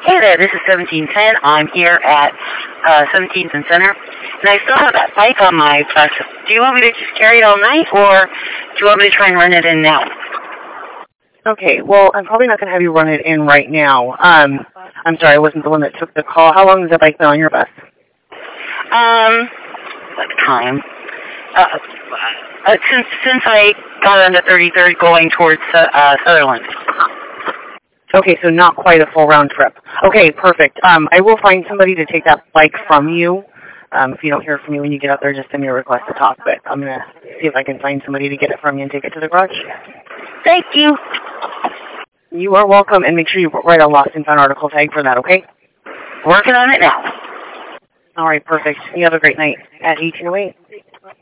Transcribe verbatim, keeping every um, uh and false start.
Hey there, this is seventeen ten. I'm here at uh, seventeenth and Center, and I still have that bike on my bus. Do you want me to just carry it all night, or do you want me to try and run it in now? Okay, well, I'm probably not going to have you run it in right now. Um, I'm sorry, I wasn't the one that took the call. How long has that bike been on your bus? Um, what time? Uh, uh, since since I got on the thirty-third going towards uh, Sutherland. Okay, so not quite a full round trip. Okay, perfect. Um, I will find somebody to take that bike from you. Um, if you don't hear from me when you get out there, just send me a request to talk, but I'm going to see if I can find somebody to get it from you and take it to the garage. Thank you. You are welcome, and make sure you write a lost and found article tag for that, okay? Working on it now. All right, perfect. You have a great night at eighteen oh eight.